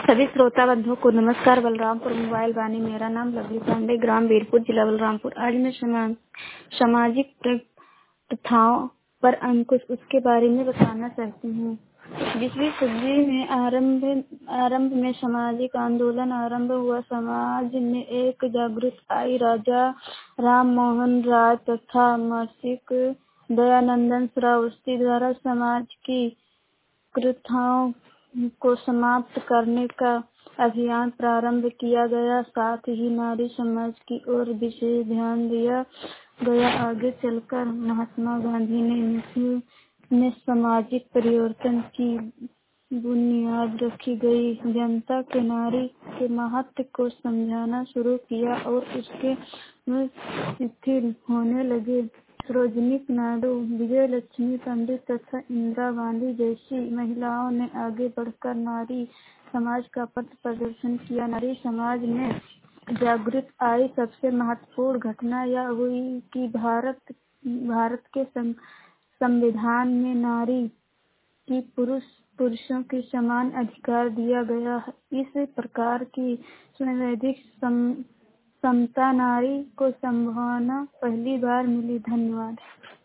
सभी श्रोता बंधुओं को नमस्कार। बलरामपुर मोबाइल वाणी। मेरा नाम लवली पांडे, ग्राम वीरपुर, जिला बलरामपुर। आज मैं सामाजिक प्रथाओं पर अंकुश उसके बारे में बताना चाहती हूँ। 20वीं सदी में आरंभ में सामाजिक आंदोलन आरंभ हुआ। समाज में एक जागृति आई। राजा राम मोहन राय तथा महर्षि दयानंद श्रावस्ती द्वारा समाज की कुप्रथाओं को समाप्त करने का अभियान प्रारंभ किया गया। साथ ही नारी समाज की ओर विशेष ध्यान दिया गया। आगे चलकर महात्मा गांधी ने सामाजिक परिवर्तन की बुनियाद रखी गई। जनता के नारी के महत्व को समझना शुरू किया और उसके शिथिल होने लगे। सरोजिनी नायडू, विजय लक्ष्मी पंडित तथा इंदिरा गांधी जैसी महिलाओं ने आगे बढ़कर नारी समाज का पथ प्रदर्शन किया। नारी समाज में जागृति आई। सबसे महत्वपूर्ण घटना यह हुई कि भारत के संविधान में नारी की पुरुषों के समान अधिकार दिया गया। इस प्रकार की संवैधानिक समता नारी को संभावना पहली बार मिली। धन्यवाद।